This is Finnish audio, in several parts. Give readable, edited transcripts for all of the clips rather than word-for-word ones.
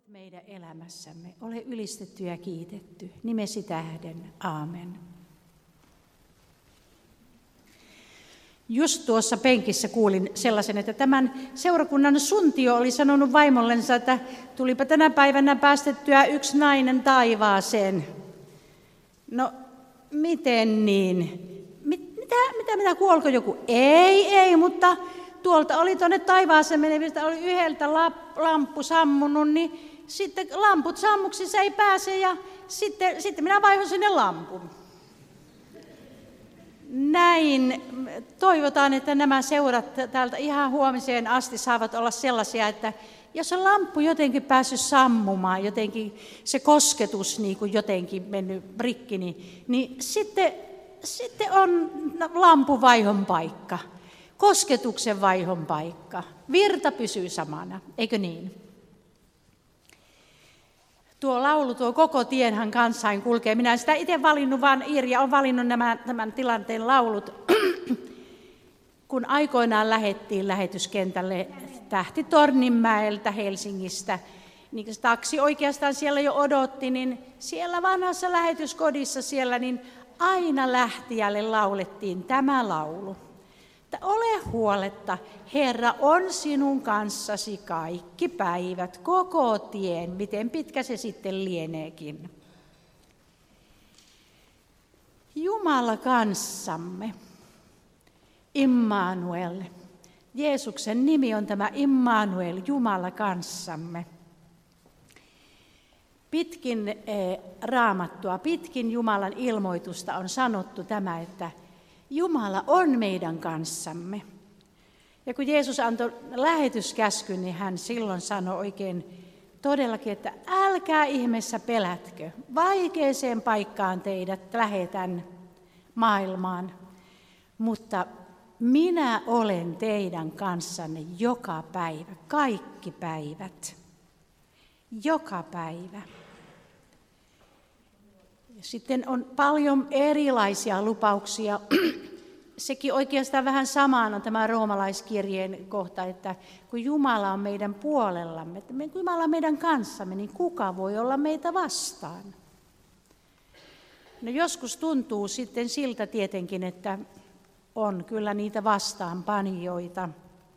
olet meidän elämässämme. Ole ylistetty ja kiitetty. Nimesi tähden. Aamen. Just tuossa penkissä kuulin sellaisen, että tämän seurakunnan suntio oli sanonut vaimollensa, että tulipa tänä päivänä päästettyä yksi nainen taivaaseen. No, miten niin? Mitä kuolko joku? Ei, mutta tuolta oli tuonne taivaaseen menevistä, oli yhdeltä lamppu sammunut, niin sitten lamput sammuksissa ei pääse ja sitten minä vaihon sinne lampun. Näin toivotaan, että nämä seurat täältä ihan huomiseen asti saavat olla sellaisia, että jos on lamppu jotenkin päässyt sammumaan, jotenkin se kosketus niin kuin jotenkin mennyt rikki, niin sitten on lampun vaihon paikka, kosketuksen vaihon paikka. Virta pysyy samana, eikö niin? Tuo laulu, tuo koko tienhän kanssain kulkee. Minä en sitä itse valinnut, vaan Irja on valinnut tämän tilanteen laulut. Kun aikoinaan lähdettiin lähetyskentälle Tähti-Torninmäeltä Helsingistä, niin se taksi oikeastaan siellä jo odotti, niin siellä vanhassa lähetyskodissa siellä, niin aina lähtijälle laulettiin tämä laulu. Että ole huoletta, Herra on sinun kanssasi kaikki päivät, koko tien, miten pitkä se sitten lieneekin. Jumala kanssamme, Immanuel. Jeesuksen nimi on tämä Immanuel, Jumala kanssamme. Pitkin Raamattua, pitkin Jumalan ilmoitusta on sanottu tämä, että Jumala on meidän kanssamme. Ja kun Jeesus antoi lähetyskäskyn, niin hän silloin sanoi oikein todellakin, että älkää ihmeessä pelätkö, vaikeeseen paikkaan teidät lähetän maailmaan, mutta minä olen teidän kanssanne joka päivä, kaikki päivät, joka päivä. Sitten on paljon erilaisia lupauksia. Sekin oikeastaan vähän samaan on tämä roomalaiskirjeen kohta, että kun Jumala on meidän puolellamme, että kun Jumala on meidän kanssamme, niin kuka voi olla meitä vastaan? No joskus tuntuu sitten siltä tietenkin, että on kyllä niitä vastaanpanijoita.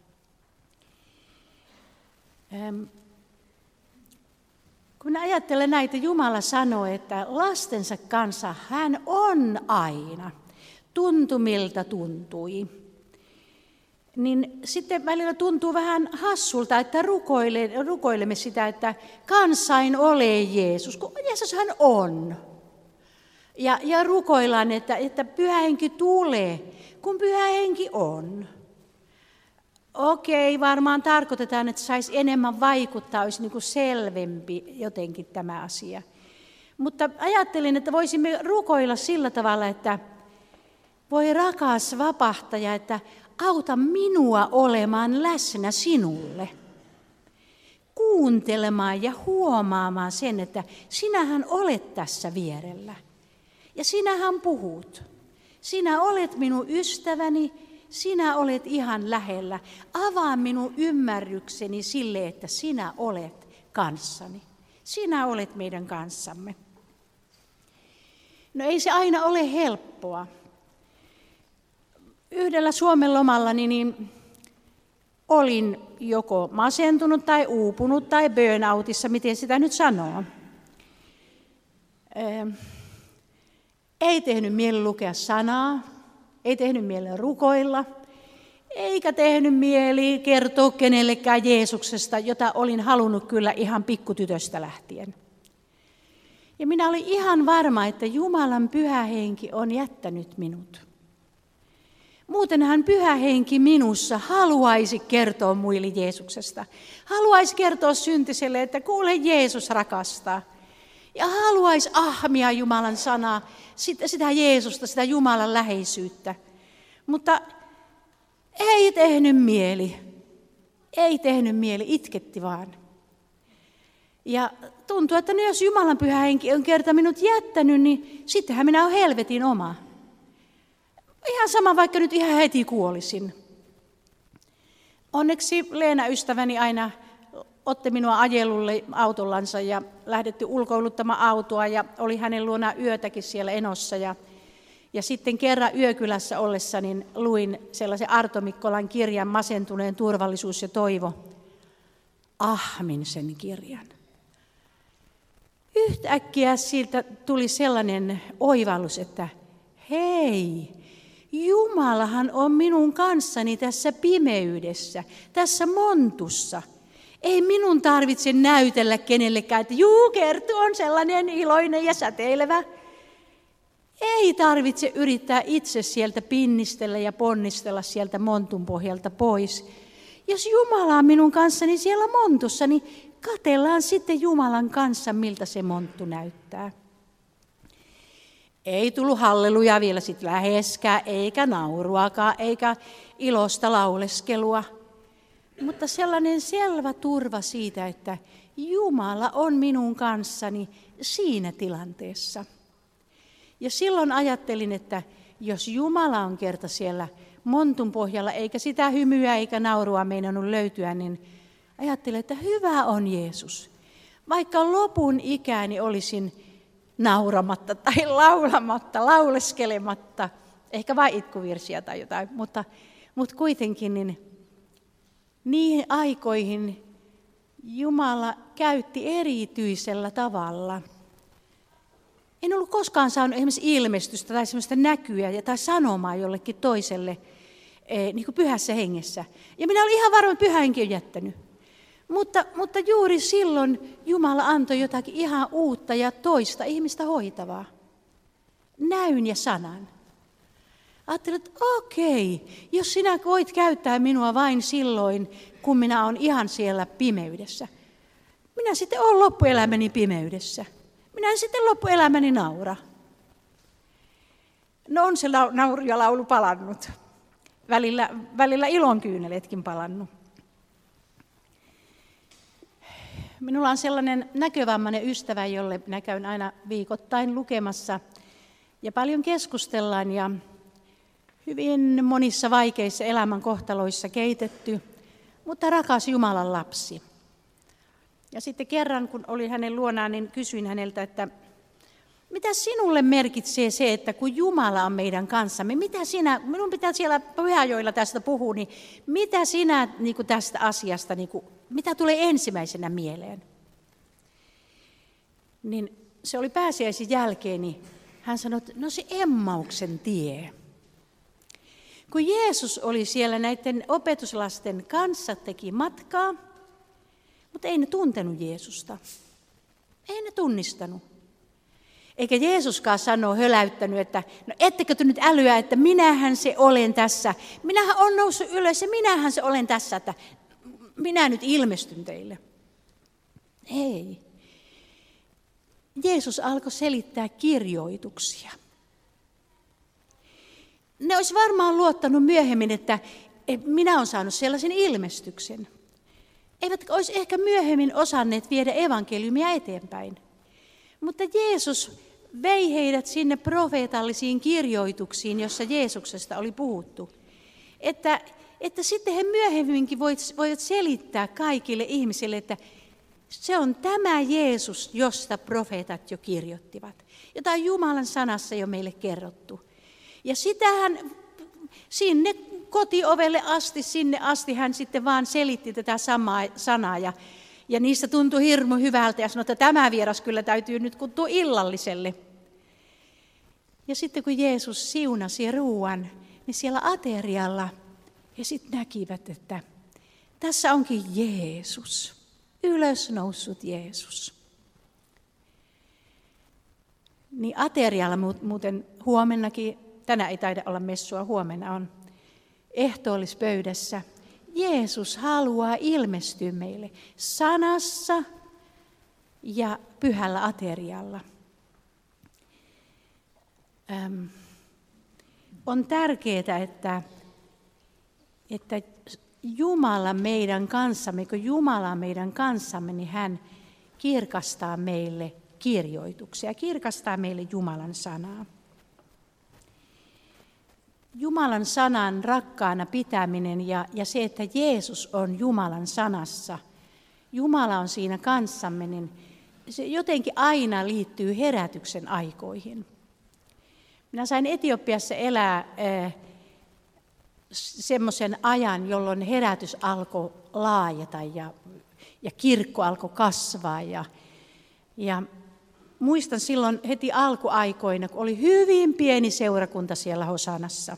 Kun ajattelen näitä, Jumala sanoo, että lastensa kanssa hän on aina, tuntumilta tuntui. Niin sitten välillä tuntuu vähän hassulta, että rukoilemme sitä, että kanssain ole Jeesus, kun Jeesus hän on. Ja rukoillaan, että Pyhä Henki tulee, kun Pyhä Henki on. Okei, varmaan tarkoitetaan, että saisi enemmän vaikuttaa, olisi niin kuin selvempi jotenkin tämä asia. Mutta ajattelin, että voisimme rukoilla sillä tavalla, että voi rakas vapahtaja, että auta minua olemaan läsnä sinulle. Kuuntelemaan ja huomaamaan sen, että sinähän olet tässä vierellä. Ja sinähän puhut. Sinä olet minun ystäväni. Sinä olet ihan lähellä. Avaa minun ymmärrykseni sille, että sinä olet kanssani. Sinä olet meidän kanssamme. No ei se aina ole helppoa. Yhdellä Suomen lomallani niin olin joko masentunut tai uupunut tai burnoutissa, miten sitä nyt sanoo. Ei tehnyt mieli lukea sanaa. Ei tehnyt mieli rukoilla, eikä tehnyt mieli kertoa kenellekään Jeesuksesta, jota olin halunnut kyllä ihan pikkutytöstä lähtien. Ja minä olin ihan varma, että Jumalan Pyhä Henki on jättänyt minut. Muutenhan Pyhä Henki minussa haluaisi kertoa muille Jeesuksesta. Haluaisi kertoa syntiselle, että kuule Jeesus rakastaa. Ja haluaisi ahmia Jumalan sanaa, sitä Jeesusta, sitä Jumalan läheisyyttä. Mutta ei tehnyt mieli. Ei tehnyt mieli, itketti vaan. Ja tuntuu, että jos Jumalan Pyhä Henki on kerta minut jättänyt, niin sittenhän minä olen helvetin oma. Ihan sama, vaikka nyt ihan heti kuolisin. Onneksi Leena ystäväni aina otti minua ajelulle autollansa ja lähdetty ulkoiluttamaan autoa ja oli hänen luonaan yötäkin siellä Enossa. Ja sitten kerran yökylässä ollessa niin luin sellaisen Arto Mikkolan kirjan Masentuneen turvallisuus ja toivo. Ahmin sen kirjan. Yhtäkkiä siltä tuli sellainen oivallus, että hei, Jumalahan on minun kanssani tässä pimeydessä, tässä montussa. Ei minun tarvitse näytellä kenellekään, että Kerttu on sellainen iloinen ja säteilevä. Ei tarvitse yrittää itse sieltä pinnistellä ja ponnistella sieltä montun pohjalta pois. Jos Jumala on minun kanssani siellä montussa, niin katsellaan sitten Jumalan kanssa, miltä se monttu näyttää. Ei tullut halleluja vielä sitten läheskään, eikä nauruakaan, eikä ilosta lauleskelua. Mutta sellainen selvä turva siitä, että Jumala on minun kanssani siinä tilanteessa. Ja silloin ajattelin, että jos Jumala on kerta siellä montun pohjalla, eikä sitä hymyä eikä naurua meinannut löytyä, niin ajattelin, että hyvä on Jeesus. Vaikka lopun ikäni olisin nauramatta tai laulamatta, lauleskelematta, ehkä vain itkuvirsiä tai jotain, mutta kuitenkin niin niihin aikoihin Jumala käytti erityisellä tavalla. En ollut koskaan saanut esimerkiksi ilmestystä tai sellaista näkyä tai sanomaa jollekin toiselle niin kuin pyhässä hengessä. Ja minä olin ihan varma, että pyhä henki on jättänyt. Mutta juuri silloin Jumala antoi jotakin ihan uutta ja toista ihmistä hoitavaa. Näyn ja sanan. Ajattelin, että okei, jos sinä voit käyttää minua vain silloin, kun minä olen ihan siellä pimeydessä. Minä sitten olen loppuelämäni pimeydessä. Minä en sitten loppuelämäni naura. No on se nauru ja laulu palannut. Välillä ilonkyyneleetkin palannut. Minulla on sellainen näkövammainen ystävä, jolle minä käyn aina viikoittain lukemassa. Ja paljon keskustellaan ja hyvin monissa vaikeissa elämän kohtaloissa keitetty, mutta rakas Jumalan lapsi. Ja sitten kerran, kun olin hänen luonaan, niin kysyin häneltä, että mitä sinulle merkitsee se, että kun Jumala on meidän kanssamme, minun pitää siellä Pyhäjoella tästä puhua, niin mitä sinä niin kuin tästä asiasta, niin kuin, mitä tulee ensimmäisenä mieleen? Niin se oli pääsiäisen jälkeen, niin hän sanoi, että no se Emmauksen tie. Kun Jeesus oli siellä näiden opetuslasten kanssa, teki matkaa, mutta ei ne tuntenut Jeesusta. Ei ne tunnistanut. Eikä Jeesuskaan sano höläyttänyt, että no ettekö te nyt älyä, että minähän se olen tässä. Minähän olen noussut ylös ja minähän se olen tässä, että minä nyt ilmestyn teille. Ei. Jeesus alkoi selittää kirjoituksia. Ne olisi varmaan luottanut myöhemmin, että minä olen saanut sellaisen ilmestyksen. Eivätkä olisi ehkä myöhemmin osanneet viedä evankeliumia eteenpäin. Mutta Jeesus vei heidät sinne profeetallisiin kirjoituksiin, jossa Jeesuksesta oli puhuttu. Että sitten he myöhemminkin voivat selittää kaikille ihmisille, että se on tämä Jeesus, josta profeetat jo kirjoittivat. Jota on Jumalan sanassa jo meille kerrottu. Ja sitähän sinne kotiovelle asti, sinne asti hän sitten vaan selitti tätä samaa sanaa. Ja niistä tuntui hirmu hyvältä ja sanoi, että tämä vieras kyllä täytyy nyt kutsua illalliselle. Ja sitten kun Jeesus siunasi ruuan, niin siellä aterialla he sitten näkivät, että tässä onkin Jeesus, ylösnoussut Jeesus. Niin aterialla muuten huomennakin, tänään ei taida olla messua, huomenna on ehtoollispöydässä. Jeesus haluaa ilmestyä meille sanassa ja pyhällä aterialla. On tärkeää, että Jumala meidän kanssamme, kun Jumala on meidän kanssamme, niin hän kirkastaa meille kirjoituksia, kirkastaa meille Jumalan sanaa. Jumalan sanan rakkaana pitäminen ja se, että Jeesus on Jumalan sanassa, Jumala on siinä kanssamme, niin se jotenkin aina liittyy herätyksen aikoihin. Minä sain Etiopiassa elää semmoisen ajan, jolloin herätys alkoi laajeta ja kirkko alkoi kasvaa. Ja muistan silloin heti alkuaikoina, kun oli hyvin pieni seurakunta siellä Hosanassa,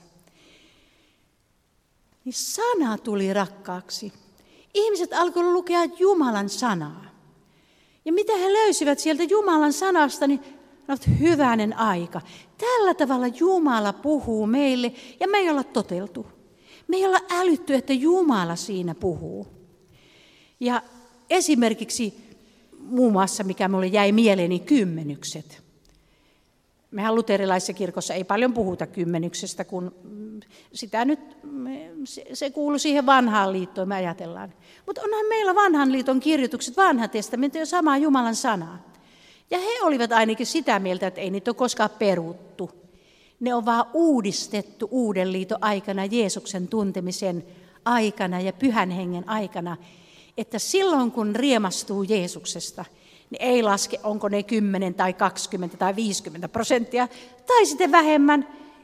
niin sana tuli rakkaaksi. Ihmiset alkoivat lukea Jumalan sanaa. Ja mitä he löysivät sieltä Jumalan sanasta, niin hyvänen aika. Tällä tavalla Jumala puhuu meille ja me ei olla toteltu. Me ei olla älytty, että Jumala siinä puhuu. Ja esimerkiksi muun muassa, mikä minulle jäi mieleeni, kymmenykset. Mehän luterilaisessa kirkossa ei paljon puhuta kymmenyksestä, kun sitä nyt, se kuuluu siihen vanhaan liittoon, me ajatellaan. Mutta onhan meillä vanhan liiton kirjoitukset, vanha testamentti on samaa Jumalan sanaa. Ja he olivat ainakin sitä mieltä, että ei niitä ole koskaan peruttu. Ne on vaan uudistettu uuden liiton aikana, Jeesuksen tuntemisen aikana ja Pyhän Hengen aikana. Että silloin kun riemastuu Jeesuksesta, niin ei laske, onko ne 10 tai 20 tai 50%, tai sitten vähemmän.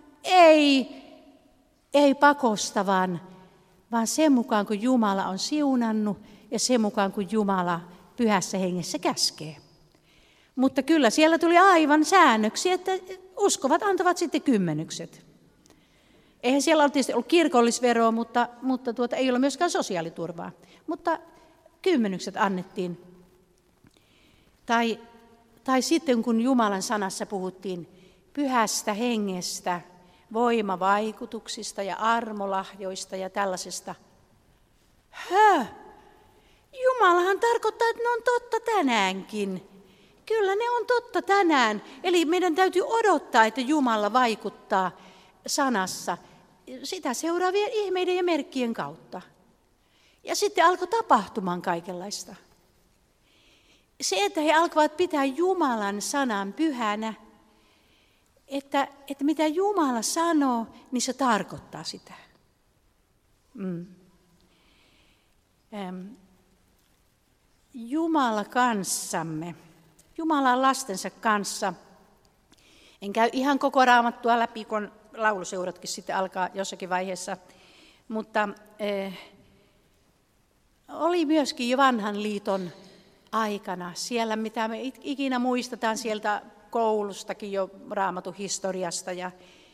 Ei pakosta, vaan sen mukaan, kun Jumala on siunannut ja sen mukaan, kun Jumala Pyhässä Hengessä käskee. Mutta kyllä siellä tuli aivan säännöksiä, että uskovat antavat sitten kymmenykset. Eihän siellä ole tietysti ollut kirkollisveroa, mutta ei ole myöskään sosiaaliturvaa. Mutta kymmenykset annettiin. Tai sitten kun Jumalan sanassa puhuttiin Pyhästä Hengestä, voimavaikutuksista ja armolahjoista ja tällaisesta. Jumalahan tarkoittaa, että ne on totta tänäänkin. Kyllä ne on totta tänään. Eli meidän täytyy odottaa, että Jumala vaikuttaa sanassa sitä seuraavien ihmeiden ja merkkien kautta. Ja sitten alkoi tapahtumaan kaikenlaista. Se, että he alkoivat pitää Jumalan sanan pyhänä, että mitä Jumala sanoo, niin se tarkoittaa sitä. Jumala kanssamme. Jumala on lastensa kanssa. En käy ihan koko Raamattua läpi, kun lauluseuratkin sitten alkaa jossakin vaiheessa. Mutta oli myöskin jo vanhan liiton aikana siellä, mitä me ikinä muistetaan sieltä koulustakin jo Raamatun historiasta. Ja,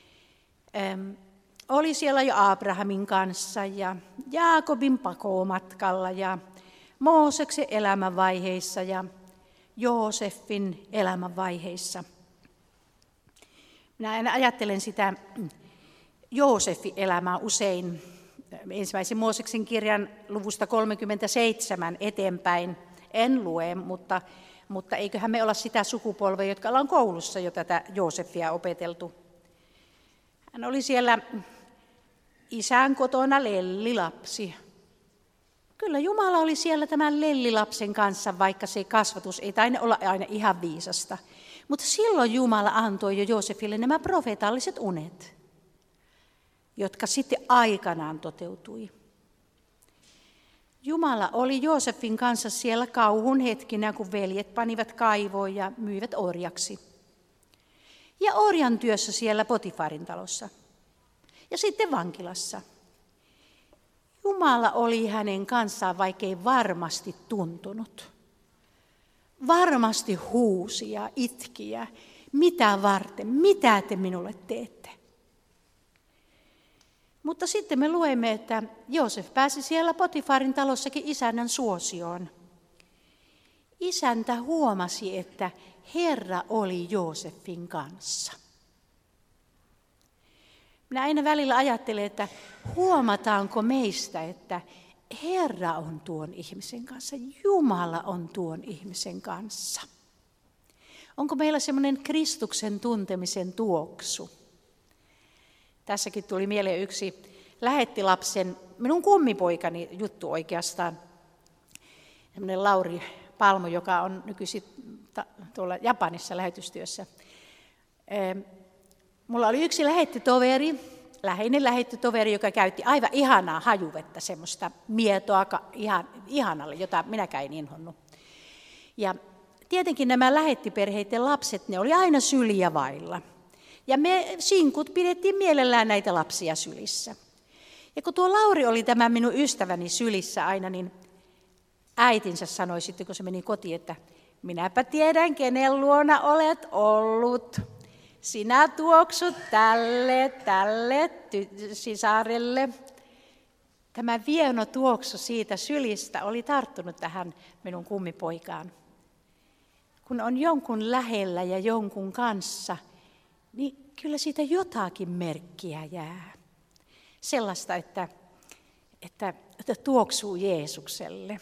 oli siellä jo Abrahamin kanssa ja Jaakobin pakomatkalla ja Mooseksen elämänvaiheissa ja Joosefin elämänvaiheissa. Minä aina ajattelen sitä Joosefin elämää usein ensimmäisen Mooseksen kirjan luvusta 37 eteenpäin. En lue, mutta eiköhän me olla sitä sukupolvea, jotka ollaan koulussa jo tätä Joosefia opeteltu. Hän oli siellä isän kotona lellilapsi. Kyllä Jumala oli siellä tämän lellilapsen kanssa, vaikka se kasvatus ei taida olla aina ihan viisasta. Mutta silloin Jumala antoi jo Joosefille nämä profeetalliset unet, jotka sitten aikanaan toteutui. Jumala oli Joosefin kanssa siellä kauhun hetkinä, kun veljet panivat kaivoon ja myivät orjaksi. Ja orjan työssä siellä Potifarin talossa. Ja sitten vankilassa. Jumala oli hänen kanssaan, vaikkei varmasti tuntunut. Varmasti huusi ja itki ja mitä varten, mitä te minulle teette. Mutta sitten me luemme, että Joosef pääsi siellä Potifarin talossakin isännän suosioon. Isäntä huomasi, että Herra oli Joosefin kanssa. Minä aina välillä ajattelen, että huomataanko meistä, että Herra on tuon ihmisen kanssa, Jumala on tuon ihmisen kanssa. Onko meillä semmoinen Kristuksen tuntemisen tuoksu? Tässäkin tuli mieleen yksi lähettilapsen, minun kummipoikani juttu oikeastaan. Semmoinen Lauri Palmo, joka on nykyisin tuolla Japanissa lähetystyössä. Mulla oli yksi lähettitoveri, läheinen lähetty toveri, joka käytti aivan ihanaa hajuvettä, semmoista mietoa ihanalle, jota minäkään en inhonnut. Ja tietenkin nämä lähettiperheiden lapset, ne oli aina syliä vailla. Ja me sinkut pidettiin mielellään näitä lapsia sylissä. Ja kun tuo Lauri oli tämä minun ystäväni sylissä aina, niin äitinsä sanoi sitten, kun se meni kotiin, että minäpä tiedän, kenen luona olet ollut. Sinä tuoksut tälle sisarelle. Tämä vieno tuoksu siitä sylistä oli tarttunut tähän minun kummipoikaan. Kun on jonkun lähellä ja jonkun kanssa, niin kyllä siitä jotakin merkkiä jää. Sellaista, että tuoksuu Jeesukselle.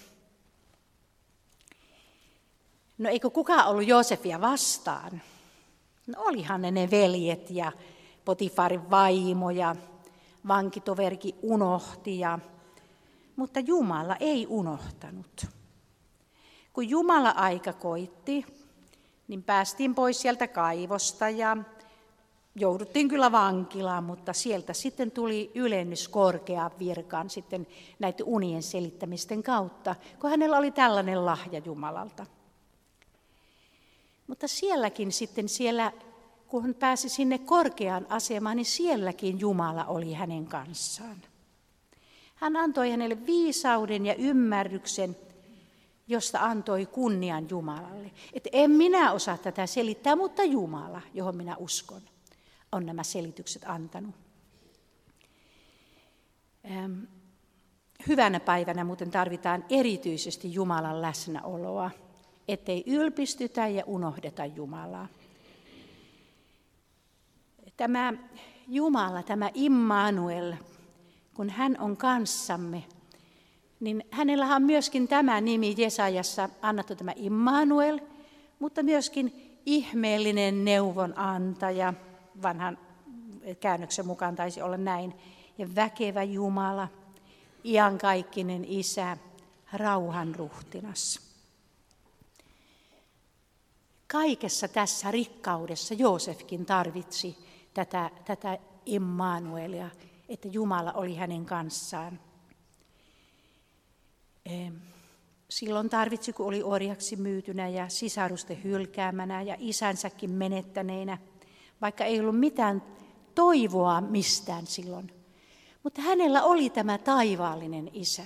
No eikö kukaan ollut Joosefia vastaan? No olihan ne veljet ja Potifarin vaimo ja vankitoverikin unohti, mutta Jumala ei unohtanut. Kun Jumala aika koitti, niin päästiin pois sieltä kaivosta ja jouduttiin kyllä vankilaan, mutta sieltä sitten tuli ylennys korkeaan virkaan sitten näiden unien selittämisten kautta, kun hänellä oli tällainen lahja Jumalalta. Mutta sielläkin sitten, kun hän pääsi sinne korkeaan asemaan, niin sielläkin Jumala oli hänen kanssaan. Hän antoi hänelle viisauden ja ymmärryksen, josta antoi kunnian Jumalalle. Että en minä osaa tätä selittää, mutta Jumala, johon minä uskon, on nämä selitykset antanut. Hyvänä päivänä muuten tarvitaan erityisesti Jumalan läsnäoloa, ettei ylpistytä ja unohdeta Jumalaa. Tämä Jumala, tämä Immanuel, kun hän on kanssamme, niin hänellä on myöskin tämä nimi Jesajassa annettu, tämä Immanuel, mutta myöskin ihmeellinen neuvonantaja, vanhan käännöksen mukaan taisi olla näin, ja väkevä Jumala, iankaikkinen Isä, rauhanruhtinas. Kaikessa tässä rikkaudessa Joosefkin tarvitsi tätä Immanuelia, että Jumala oli hänen kanssaan. Silloin tarvitsi, kun oli orjaksi myytynä ja sisarusten hylkäämänä ja isänsäkin menettäneenä, vaikka ei ollut mitään toivoa mistään silloin. Mutta hänellä oli tämä taivaallinen Isä.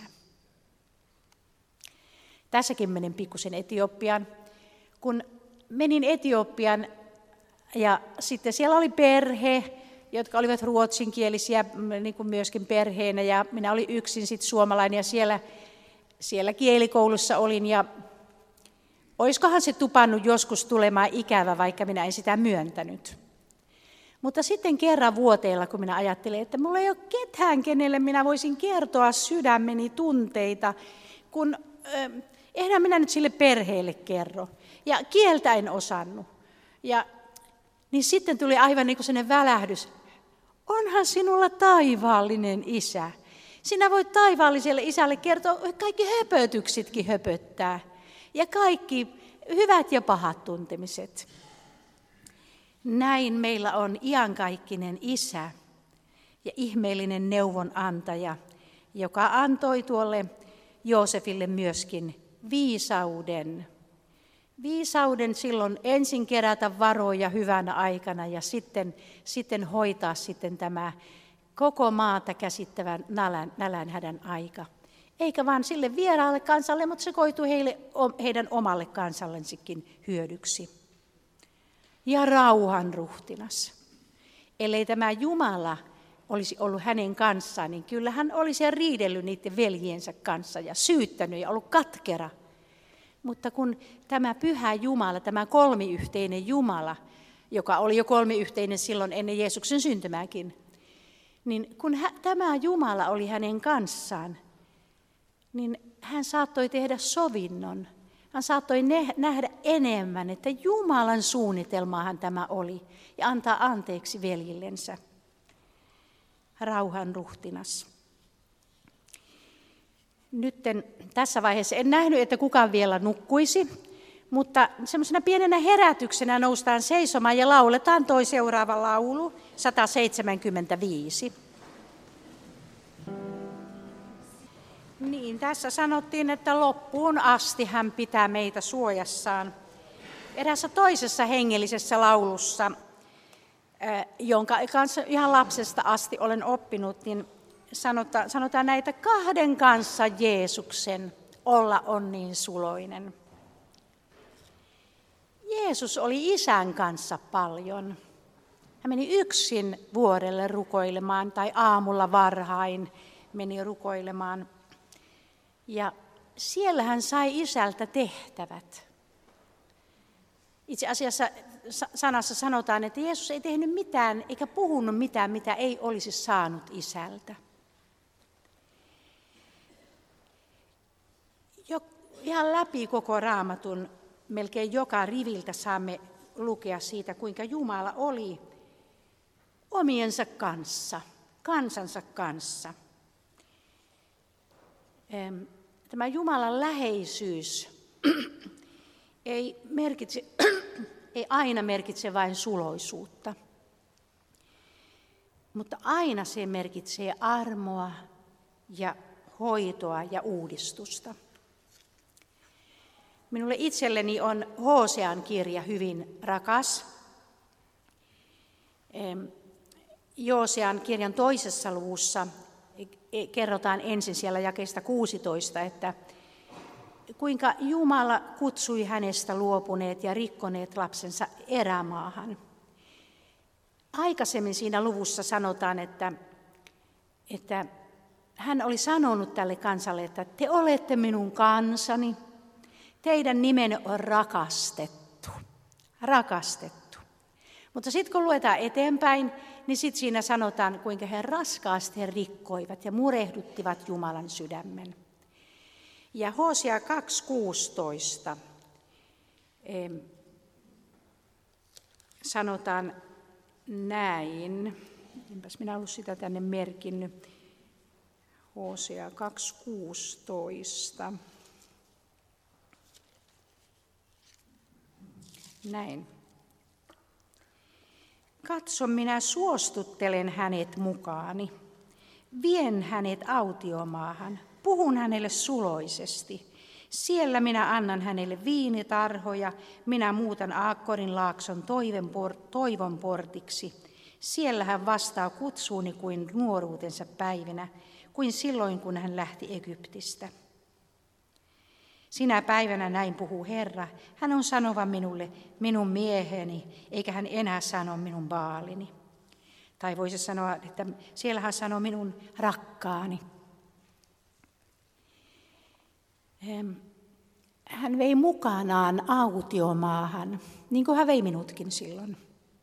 Tässäkin menen pikkusen Etiopiaan. Kun menin Etiopiaan ja sitten siellä oli perhe, jotka olivat ruotsinkielisiä niin kuin myöskin perheenä ja minä olin yksin sitten suomalainen ja siellä kielikoulussa olin ja olisikohan se tupannut joskus tulemaan ikävä, vaikka minä en sitä myöntänyt. Mutta sitten kerran vuoteella, kun minä ajattelin, että minulla ei ole ketään, kenelle minä voisin kertoa sydämeni tunteita, kun eihän minä nyt sille perheelle kerro. Ja kieltä en osannut. Niin sitten tuli aivan niin kuin sellainen välähdys. Onhan sinulla taivaallinen Isä. Sinä voit taivaalliselle Isälle kertoa, kaikki höpötyksitkin höpöttää. Ja kaikki hyvät ja pahat tuntemiset. Näin meillä on iankaikkinen Isä ja ihmeellinen neuvonantaja, joka antoi tuolle Joosefille myöskin viisauden. Viisauden silloin ensin kerätä varoja hyvänä aikana ja sitten hoitaa sitten tämä koko maata käsittävän nälänhädän aika. Eikä vaan sille vieraalle kansalle, mutta se koitui heidän omalle kansallensikin hyödyksi. Ja rauhanruhtinas. Ellei tämä Jumala olisi ollut hänen kanssaan, niin kyllä hän olisi riidellyt niiden veljiensä kanssa ja syyttänyt ja ollut katkera. Mutta kun tämä pyhä Jumala, tämä kolmiyhteinen Jumala, joka oli jo kolmiyhteinen silloin ennen Jeesuksen syntymääkin, niin kun tämä Jumala oli hänen kanssaan, niin hän saattoi tehdä sovinnon. Hän saattoi nähdä enemmän, että Jumalan suunnitelmaahan tämä oli ja antaa anteeksi veljillensä. Rauhanruhtinas. Nyt tässä vaiheessa en nähnyt, että kukaan vielä nukkuisi, mutta semmoisena pienenä herätyksenä noustaan seisomaan ja lauletaan toi seuraava laulu, 175. Niin, tässä sanottiin, että loppuun asti hän pitää meitä suojassaan. Eräässä toisessa hengellisessä laulussa, jonka kanssa ihan lapsesta asti olen oppinut, niin sanotaan näitä: kahden kanssa Jeesuksen olla on niin suloinen. Jeesus oli Isän kanssa paljon. Hän meni yksin vuorelle rukoilemaan tai aamulla varhain meni rukoilemaan. Ja siellä hän sai Isältä tehtävät. Itse asiassa sanassa sanotaan, että Jeesus ei tehnyt mitään eikä puhunut mitään, mitä ei olisi saanut Isältä. Ihan läpi koko Raamatun melkein joka riviltä saamme lukea siitä, kuinka Jumala oli omiensa kanssa, kansansa kanssa. Tämä Jumalan läheisyys ei aina merkitse vain suloisuutta, mutta aina se merkitsee armoa ja hoitoa ja uudistusta. Minulle itselleni on Hosean kirja hyvin rakas. Hosean kirjan 2. luvussa kerrotaan ensin siellä jakeesta 16, että kuinka Jumala kutsui hänestä luopuneet ja rikkoneet lapsensa erämaahan. Aikaisemmin siinä luvussa sanotaan, että hän oli sanonut tälle kansalle, että te olette minun kansani, teidän nimenne on rakastettu. Rakastettu. Mutta sitten kun luetaan eteenpäin, niin sitten siinä sanotaan, kuinka he raskaasti rikkoivat ja murehduttivat Jumalan sydämen. Ja Hosea 2.16 sanotaan näin. Enpäs minä ollut sitä tänne merkinnyt. Hosea 2.16. Näin. Katso, minä suostuttelen hänet mukaani. Vien hänet autiomaahan. Puhun hänelle suloisesti. Siellä minä annan hänelle viinitarhoja. Minä muutan Aakkorin laakson toivon portiksi. Siellä hän vastaa kutsuuni kuin nuoruutensa päivinä, kuin silloin, kun hän lähti Egyptistä. Sinä päivänä näin puhuu Herra. Hän on sanova minulle, minun mieheni, eikä hän enää sano minun baalini. Tai voisi sanoa, että siellä hän sanoo minun rakkaani. Hän vei mukanaan autiomaahan, niin kuin hän vei minutkin silloin.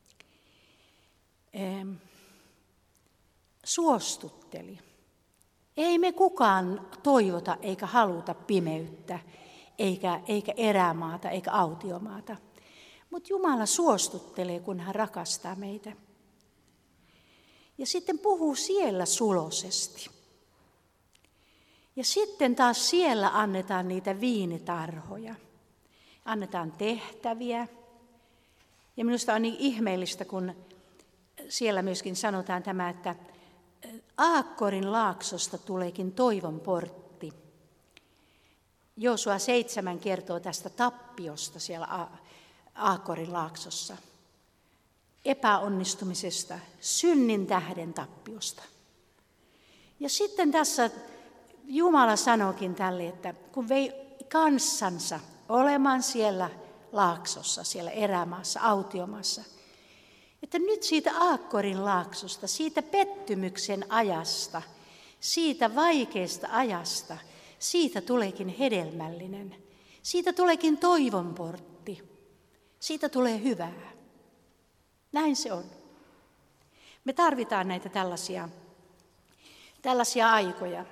Suostutteli. Ei me kukaan toivota eikä haluta pimeyttä, eikä erämaata, eikä autiomaata. Mutta Jumala suostuttelee, kun hän rakastaa meitä. Ja sitten puhuu siellä suloisesti. Ja sitten taas siellä annetaan niitä viinitarhoja. Annetaan tehtäviä. Ja minusta on niin ihmeellistä, kun siellä myöskin sanotaan tämä, että Aakkorin laaksosta tuleekin toivon portti. Joosua 7 kertoo tästä tappiosta siellä Aakkorin laaksossa. Epäonnistumisesta, synnin tähden tappiosta. Ja sitten tässä Jumala sanoikin tälle, että kun vei kansansa olemaan siellä laaksossa, siellä erämaassa, autiomaassa, että nyt siitä Aakkorin laaksosta, siitä pettymyksen ajasta, siitä vaikeasta ajasta, siitä tuleekin hedelmällinen. Siitä tuleekin toivon portti. Siitä tulee hyvää. Näin se on. Me tarvitaan näitä tällaisia aikoja.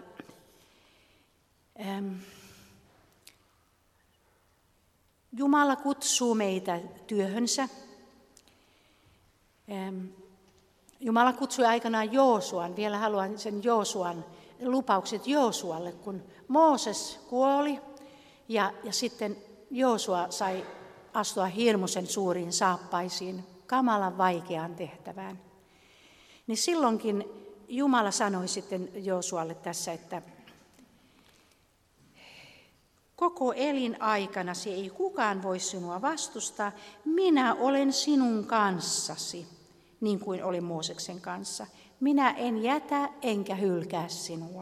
Jumala kutsuu meitä työhönsä. Jumala kutsui aikanaan Joosuan, vielä haluan sen Joosuan lupaukset Joosualle, kun Mooses kuoli ja sitten Joosua sai astua hirmuisen suuriin saappaisiin, kamalan vaikeaan tehtävään. Niin silloinkin Jumala sanoi sitten Joosualle tässä, koko elinaikanasi ei kukaan voi sinua vastustaa. Minä olen sinun kanssasi, niin kuin oli Mooseksen kanssa. Minä en jätä enkä hylkää sinua.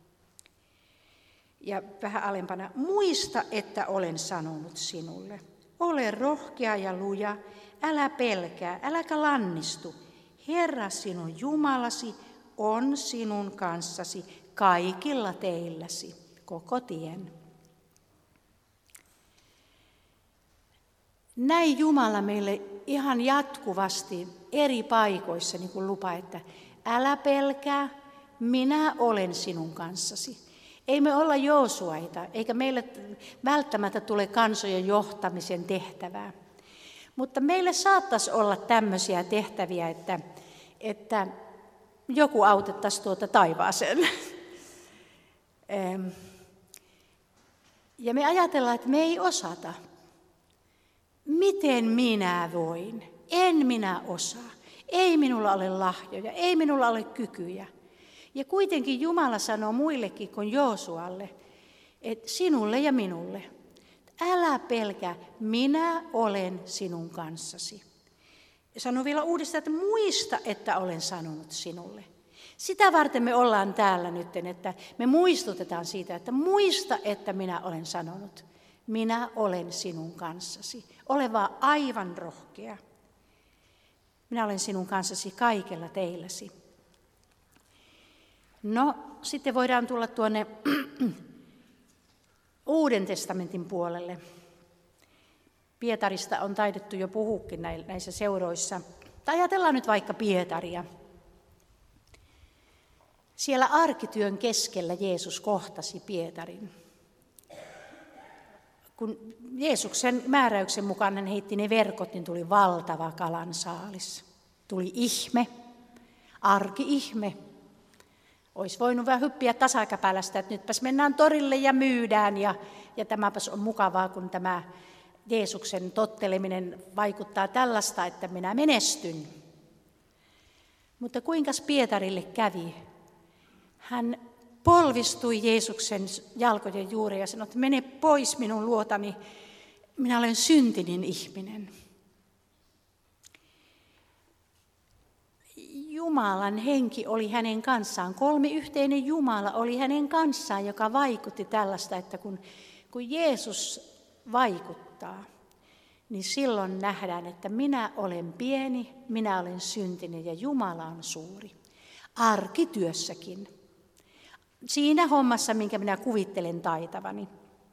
Ja vähän alempana, muista, että olen sanonut sinulle. Ole rohkea ja luja, älä pelkää, äläkä lannistu. Herra sinun Jumalasi on sinun kanssasi kaikilla teilläsi, koko tien. Näin Jumala meille ihan jatkuvasti eri paikoissa niin kuin lupa, että älä pelkää, minä olen sinun kanssasi. Ei me olla Joosuaita, eikä meille välttämättä tule kansojen johtamisen tehtävää. Mutta meille saattaisi olla tämmöisiä tehtäviä, että joku autettaisiin tuota taivaaseen. Ja me ajatellaan, että me ei osata. Miten minä voin? En minä osaa. Ei minulla ole lahjoja, ei minulla ole kykyjä. Ja kuitenkin Jumala sanoo muillekin kuin Joosualle, että sinulle ja minulle, älä pelkää, minä olen sinun kanssasi. Ja sanoo vielä uudestaan, että muista, että olen sanonut sinulle. Sitä varten me ollaan täällä nyt, että me muistutetaan siitä, että muista, että minä olen sanonut. Minä olen sinun kanssasi. Ole vaan aivan rohkea. Minä olen sinun kanssasi kaikella teilläsi. No, sitten voidaan tulla tuonne Uuden testamentin puolelle. Pietarista on taidettu jo puhuakin näissä seuroissa. Tai ajatellaan nyt vaikka Pietaria. Siellä arkityön keskellä Jeesus kohtasi Pietarin. Kun Jeesuksen määräyksen mukaan hän heitti ne verkot, niin tuli valtava kalansaalis. Tuli ihme, arki-ihme. Olisi voinut vähän hyppiä tasakäpälästä, että nytpäs mennään torille ja myydään. Ja tämäpäs on mukavaa, kun tämä Jeesuksen totteleminen vaikuttaa tällaista, että minä menestyn. Mutta kuinkas Pietarille kävi? Hän polvistui Jeesuksen jalkojen juureen ja sanoi, että mene pois minun luotani, minä olen syntinen ihminen. Jumalan henki oli hänen kanssaan, kolmiyhteinen Jumala oli hänen kanssaan, joka vaikutti tällaista, että kun Jeesus vaikuttaa, niin silloin nähdään, että minä olen pieni, minä olen syntinen ja Jumala on suuri. Arkityössäkin. Siinä hommassa, minkä minä kuvittelen taitavani.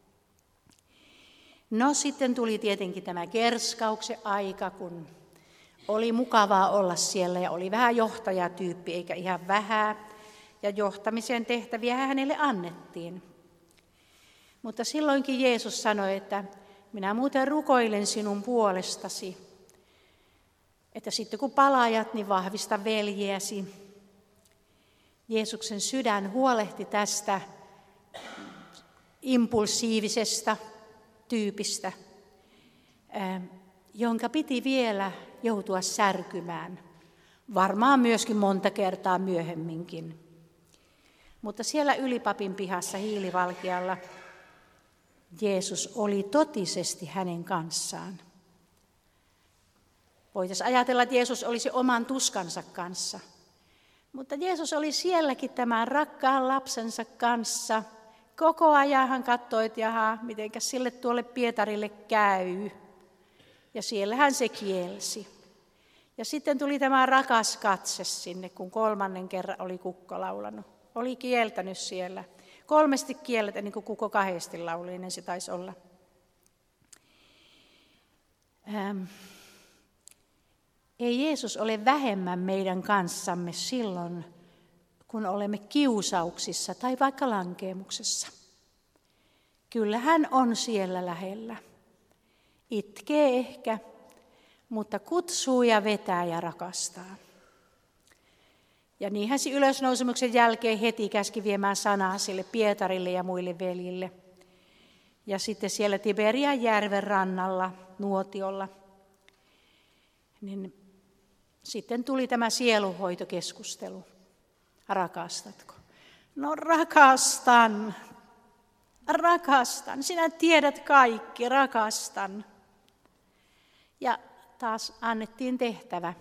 No sitten tuli tietenkin tämä kerskauksen aika, kun oli mukavaa olla siellä ja oli vähän johtajatyyppi, eikä ihan vähän. Ja johtamisen tehtäviä hänelle annettiin. Mutta silloinkin Jeesus sanoi, että minä muuten rukoilen sinun puolestasi, että sitten kun palaajat, niin vahvista veljeäsi. Jeesuksen sydän huolehti tästä impulsiivisesta tyypistä, jonka piti vielä joutua särkymään. Varmaan myöskin monta kertaa myöhemminkin. Mutta siellä ylipapin pihassa hiilivalkealla Jeesus oli totisesti hänen kanssaan. Voitaisiin ajatella, että Jeesus olisi oman tuskansa kanssa. Mutta Jeesus oli sielläkin tämän rakkaan lapsensa kanssa. Koko ajan hän katsoi, että jaha, mitenkäs sille tuolle Pietarille käy. Ja siellähän se kielsi. Ja sitten tuli tämä rakas katse sinne, kun 3. kerran oli kukko laulanut. Oli kieltänyt siellä. 3 kielet ennen kuin kukko 2 lauli, niin se taisi olla. Ei Jeesus ole vähemmän meidän kanssamme silloin, kun olemme kiusauksissa tai vaikka lankeemuksessa. Kyllä hän on siellä lähellä. Itkee ehkä, mutta kutsuu ja vetää ja rakastaa. Ja niin hän ylösnousemuksen jälkeen heti käski viemään sanaa sille Pietarille ja muille veljille. Ja sitten siellä Tiberian järven rannalla, nuotiolla, niin sitten tuli tämä sielunhoitokeskustelu. Rakastatko? No rakastan. rakastan, sinä tiedät kaikki, rakastan. Ja taas annettiin tehtävä.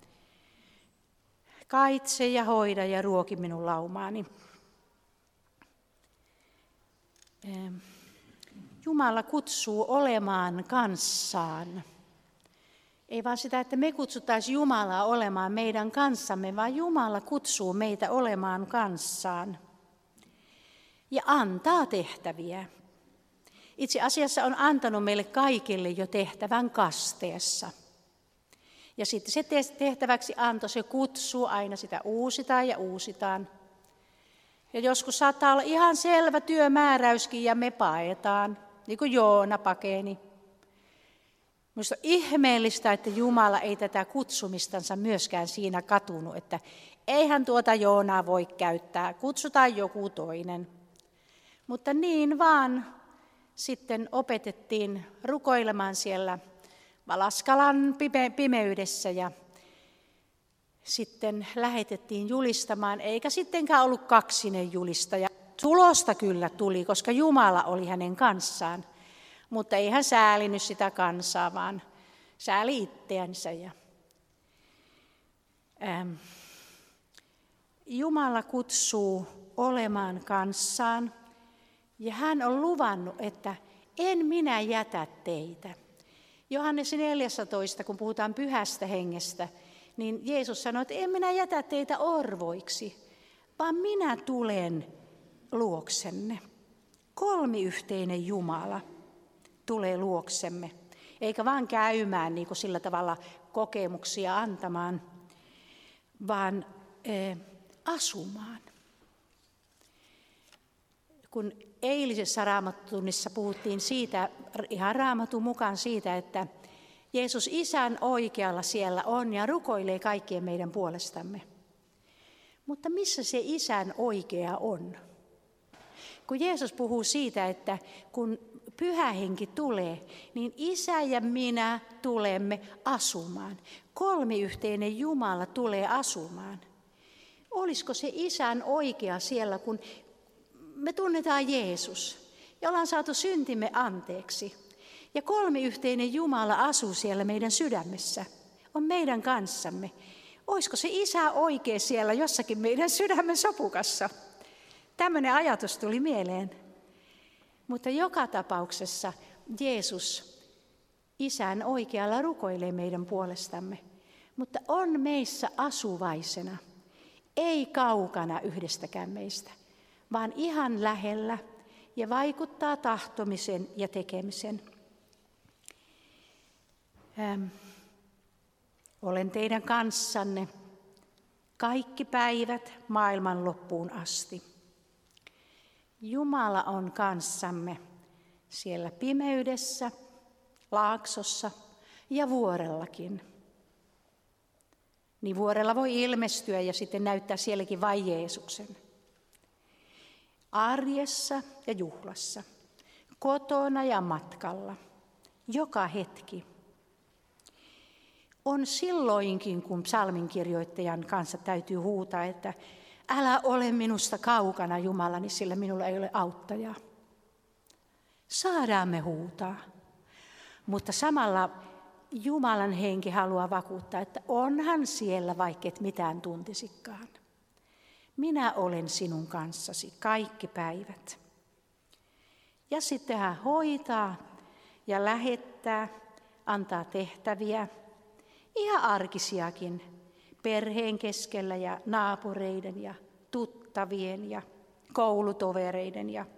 Kaitse ja hoida ja ruoki minun laumaani. Jumala kutsuu olemaan kanssaan. Ei vaan sitä, että me kutsuttaisiin Jumalaa olemaan meidän kanssamme, vaan Jumala kutsuu meitä olemaan kanssaan. Ja antaa tehtäviä. Itse asiassa on antanut meille kaikille jo tehtävän kasteessa. Ja sitten se tehtäväksi anto, se kutsuu, aina sitä uusitaan ja uusitaan. Ja joskus saattaa olla ihan selvä työmääräyskin ja me paetaan, niin kuin Joona pakeni. Minusta on ihmeellistä, että Jumala ei tätä kutsumistansa myöskään siinä katunut, että eihän tuota Joonaa voi käyttää, kutsutaan joku toinen. Mutta niin vaan sitten opetettiin rukoilemaan siellä Valaskalan pimeydessä ja sitten lähetettiin julistamaan, eikä sittenkään ollut kaksinen julistaja. Tulosta kyllä tuli, koska Jumala oli hänen kanssaan, mutta ei hän säälinyt sitä kansaa, vaan sääli itseänsä. Jumala kutsuu olemaan kanssaan ja hän on luvannut, että en minä jätä teitä. Johannes 14, kun puhutaan pyhästä hengestä, niin Jeesus sanoi, että en minä jätä teitä orvoiksi, vaan minä tulen luoksenne. Kolmiyhteinen Jumala tulee luoksemme, eikä vaan käymään niin kuin sillä tavalla kokemuksia antamaan, vaan asumaan. Kun eilisessä Raamattutunnissa puhuttiin siitä, ihan Raamatun mukaan siitä, että Jeesus Isän oikealla siellä on ja rukoilee kaikkien meidän puolestamme. Mutta missä se Isän oikea on? Kun Jeesus puhuu siitä, että kun Pyhä Henki tulee, niin Isä ja minä tulemme asumaan. Kolmiyhteinen Jumala tulee asumaan. Olisiko se Isän oikea siellä, kun me tunnetaan Jeesus ja ollaan saatu syntimme anteeksi. Ja kolmiyhteinen Jumala asuu siellä meidän sydämessä, on meidän kanssamme. Olisiko se Isä oikea siellä jossakin meidän sydämen sopukassa? Tämmöinen ajatus tuli mieleen. Mutta joka tapauksessa Jeesus Isän oikealla rukoilee meidän puolestamme. Mutta on meissä asuvaisena, ei kaukana yhdestäkään meistä, vaan ihan lähellä ja vaikuttaa tahtomisen ja tekemisen. Olen teidän kanssanne kaikki päivät maailman loppuun asti. Jumala on kanssamme siellä pimeydessä, laaksossa ja vuorellakin. Niin vuorella voi ilmestyä ja sitten näyttää sielläkin vain Jeesuksen. Arjessa ja juhlassa, kotona ja matkalla, joka hetki. On silloinkin, kun psalminkirjoittajan kanssa täytyy huutaa, että älä ole minusta kaukana, Jumalani, sillä minulla ei ole auttajaa. Saadaan me huutaa, mutta samalla Jumalan henki haluaa vakuuttaa, että onhan siellä, vaikka et mitään tuntisikaan. Minä olen sinun kanssasi kaikki päivät. Ja sitten hän hoitaa ja lähettää, antaa tehtäviä, ihan arkisiakin, perheen keskellä ja naapureiden ja tuttavien ja koulutovereiden. Ja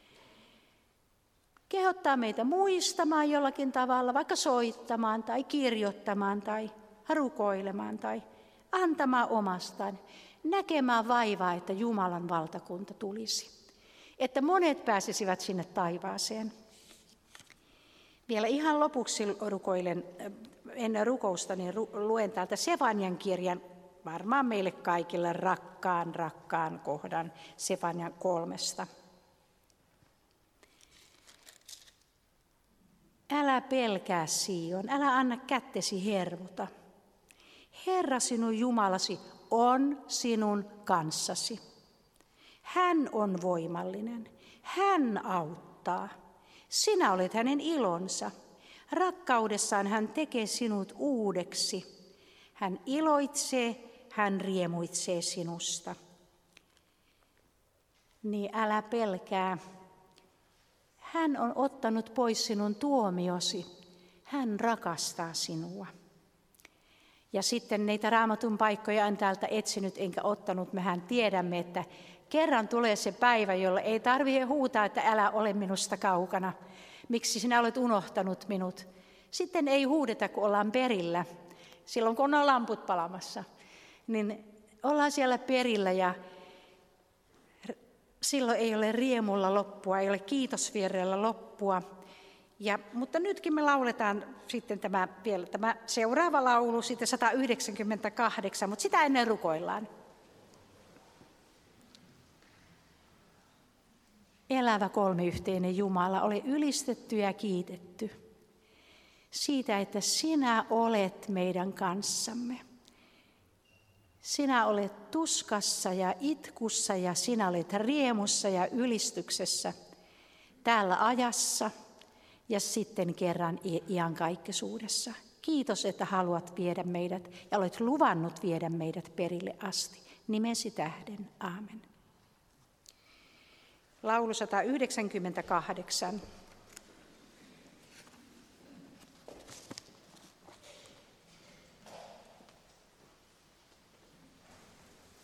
kehottaa meitä muistamaan jollakin tavalla, vaikka soittamaan tai kirjoittamaan tai rukoilemaan tai antamaan omastaan, näkemään vaivaa, että Jumalan valtakunta tulisi. Että monet pääsisivät sinne taivaaseen. Vielä ihan lopuksi rukoilen, ennen rukousta, niin luen täältä Sefanian kirjan, varmaan meille kaikille rakkaan kohdan Sefanian 3. Älä pelkää Sion, älä anna kättesi hervota. Herra sinun Jumalasi on sinun kanssasi. Hän on voimallinen, hän auttaa. rakkauttaa. Sinä olet hänen ilonsa. Rakkaudessaan hän tekee sinut uudeksi. Hän iloitsee, hän riemuitsee sinusta. Niin älä pelkää. Hän on ottanut pois sinun tuomiosi. Hän rakastaa sinua. Ja sitten niitä Raamatun paikkoja en täältä etsinyt enkä ottanut. Mehän tiedämme, että kerran tulee se päivä, jolla ei tarvitse huutaa, että älä ole minusta kaukana. Miksi sinä olet unohtanut minut? Sitten ei huudeta, kun ollaan perillä. Silloin kun on lamput palamassa, niin ollaan siellä perillä ja silloin ei ole riemulla loppua, ei ole kiitosvierellä loppua. Mutta nytkin me lauletaan sitten tämä seuraava laulu, sitten 198, mutta sitä ennen rukoillaan. Elävä kolmiyhteinen Jumala, ole ylistetty ja kiitetty siitä, että sinä olet meidän kanssamme. Sinä olet tuskassa ja itkussa ja sinä olet riemussa ja ylistyksessä täällä ajassa ja sitten kerran iankaikkisuudessa. Kiitos, että haluat viedä meidät ja olet luvannut viedä meidät perille asti. Nimesi tähden. Aamen. Laulu 198.